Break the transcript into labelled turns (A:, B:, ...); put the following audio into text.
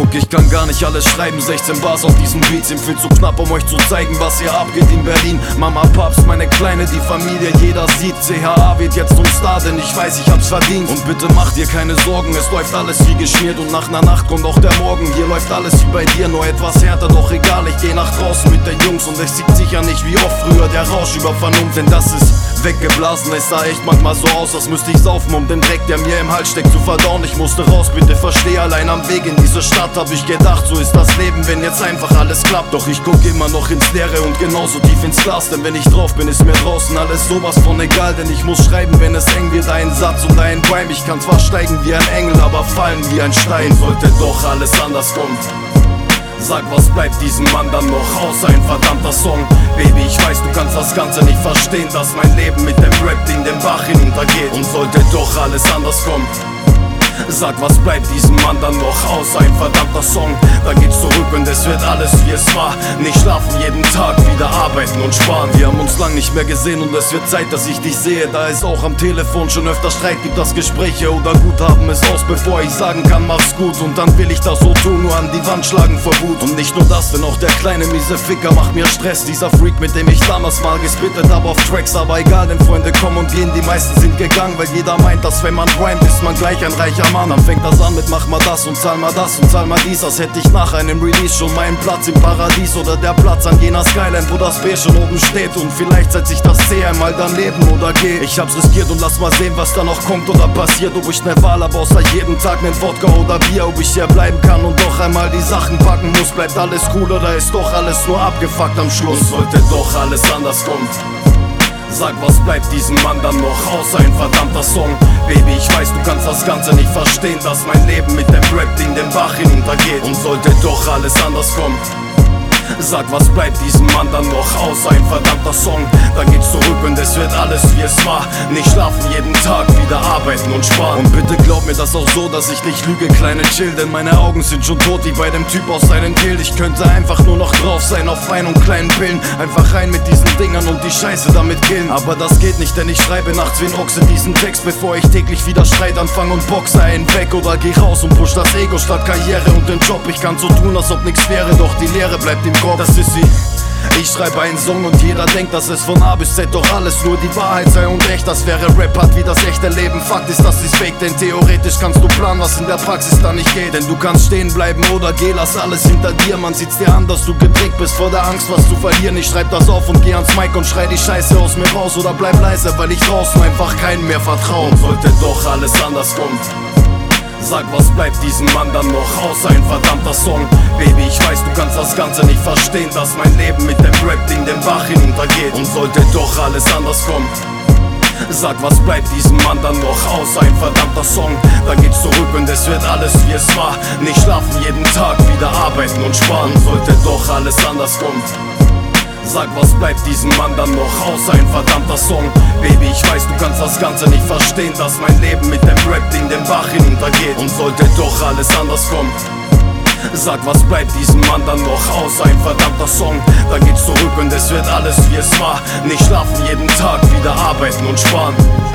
A: Druck, ich kann gar nicht alles schreiben. 16 Bars auf diesem Beat sind viel zu knapp, um euch zu zeigen, was hier abgeht in Berlin. Mama, Papst, meine Kleine, die Familie, jeder sieht. CHA wird jetzt zum Star, denn ich weiß, ich hab's verdient. Und bitte mach dir keine Sorgen, es läuft alles wie geschmiert. Und nach ner Nacht kommt auch der Morgen. Hier läuft alles wie bei dir, nur etwas härter, doch egal. Ich geh nach draußen mit den Jungs und es sieht sicher nicht wie oft früher der Rausch über Vernunft. Denn das ist weggeblasen, es sah echt manchmal so aus, als müsste ich saufen, um den Dreck, der mir im Hals steckt, zu verdauen. Ich musste raus, bitte versteh, allein am Weg in diese Stadt hab ich gedacht, so ist das Leben, wenn jetzt einfach alles klappt. Doch ich guck immer noch ins Leere und genauso tief ins Glas, denn wenn ich drauf bin, ist mir draußen alles sowas von egal. Denn ich muss schreiben, wenn es eng wird, ein Satz und ein Rhyme. Ich kann zwar steigen wie ein Engel, aber fallen wie ein Stein. Sollte doch alles anders kommen, sag, was bleibt diesem Mann dann noch, außer ein verdammter Song. Baby, ich weiß, du kannst das Ganze nicht verstehen, dass mein Leben mit dem Rap-Ding den Bach hinuntergeht. Und sollte doch alles anders kommen, sag, was bleibt diesem Mann dann noch, außer ein verdammter Song. Da geht's zurück und es wird alles wie es war. Nicht schlafen, jeden Tag wieder arbeiten und sparen. Wir haben uns lang nicht mehr gesehen und es wird Zeit, dass ich dich sehe. Da es auch am Telefon schon öfter Streit gibt, dass Gespräche oder Guthaben es aus, bevor ich sagen kann, mach's gut. Und dann will ich das so tun, nur an die Wand schlagen vor Wut. Und nicht nur das, denn auch der kleine miese Ficker macht mir Stress. Dieser Freak, mit dem ich damals mal gespittet hab auf Tracks. Aber egal, denn Freunde kommen und gehen, die meisten sind gegangen, weil jeder meint, dass wenn man rhymt, ist man gleich ein reicher Mann. Dann fängt das an mit mach mal das und zahl mal das und zahl mal dies, als hätte ich nach einem Release schon meinen Platz im Paradies oder der Platz an jener Skyline, wo das B schon oben steht. Und vielleicht setz ich das C einmal daneben oder geh. Ich hab's riskiert und lass mal sehen, was da noch kommt oder passiert. Ob ich ne Wahl hab, außer jeden Tag nen Wodka oder Bier. Ob ich hier bleiben kann und doch einmal die Sachen packen muss. Bleibt alles cool oder ist doch alles nur abgefuckt am Schluss? Und sollte doch alles anders kommen, sag, was bleibt diesem Mann dann noch, außer ein verdammter Song. Baby, ich weiß, du kannst das Ganze nicht verstehen, dass mein Leben mit dem Rap-Ding den Bach hinuntergeht. Und sollte doch alles anders kommen, sag, was bleibt diesem Mann dann noch, außer ein verdammter Song. Da geht's zurück und es wird alles wie es war. Nicht schlafen, jeden Tag wieder arbeiten und sparen. Und bitte glaub mir das auch so, dass ich nicht lüge, kleine Chill, denn meine Augen sind schon tot wie bei dem Typ aus seinem Bild. Ich könnte einfach nur noch drauf sein auf Wein und kleinen Pillen. Einfach rein mit diesen Dingern und die Scheiße damit killen. Aber das geht nicht, denn ich schreibe nachts wie ein Ochse diesen Text, bevor ich täglich wieder Streit anfange und boxe einen weg. Oder geh raus und push das Ego statt Karriere und den Job. Ich kann so tun, als ob nix wäre, doch die Leere bleibt im Kopf. Das ist sie. Ich schreibe einen Song und jeder denkt, dass es von A bis Z doch alles nur die Wahrheit sei und echt. Das wäre Rap hat wie das echte Leben. Fakt ist, das ist fake, denn theoretisch kannst du planen, was in der Praxis da nicht geht. Denn du kannst stehen bleiben oder geh, lass alles hinter dir. Man sieht's dir an, dass du geprägt bist vor der Angst, was zu verlieren. Ich schreib das auf und geh ans Mic und schrei die Scheiße aus mir raus. Oder bleib leise, weil ich draußen einfach keinem mehr vertraue. Und sollte doch alles anders kommen, sag, was bleibt diesem Mann dann noch, außer ein verdammter Song. Baby, ich weiß, du kannst das Ganze nicht verstehen, dass mein Leben mit dem Rap-Ding den Bach hinuntergeht. Und sollte doch alles anders kommen, sag, was bleibt diesem Mann dann noch, außer ein verdammter Song. Da geht's zurück und es wird alles wie es war. Nicht schlafen, jeden Tag wieder arbeiten und sparen. Und sollte doch alles anders kommen, sag, was bleibt diesem Mann dann noch, außer ein verdammter Song. Baby, ich weiß, du kannst das Ganze nicht verstehen, dass mein Leben mit dem Rap-Ding den Bach hinuntergeht. Und sollte doch alles anders kommen, sag, was bleibt diesem Mann dann noch, außer ein verdammter Song. Da geht's zurück und es wird alles wie es war. Nicht schlafen, jeden Tag wieder arbeiten und sparen.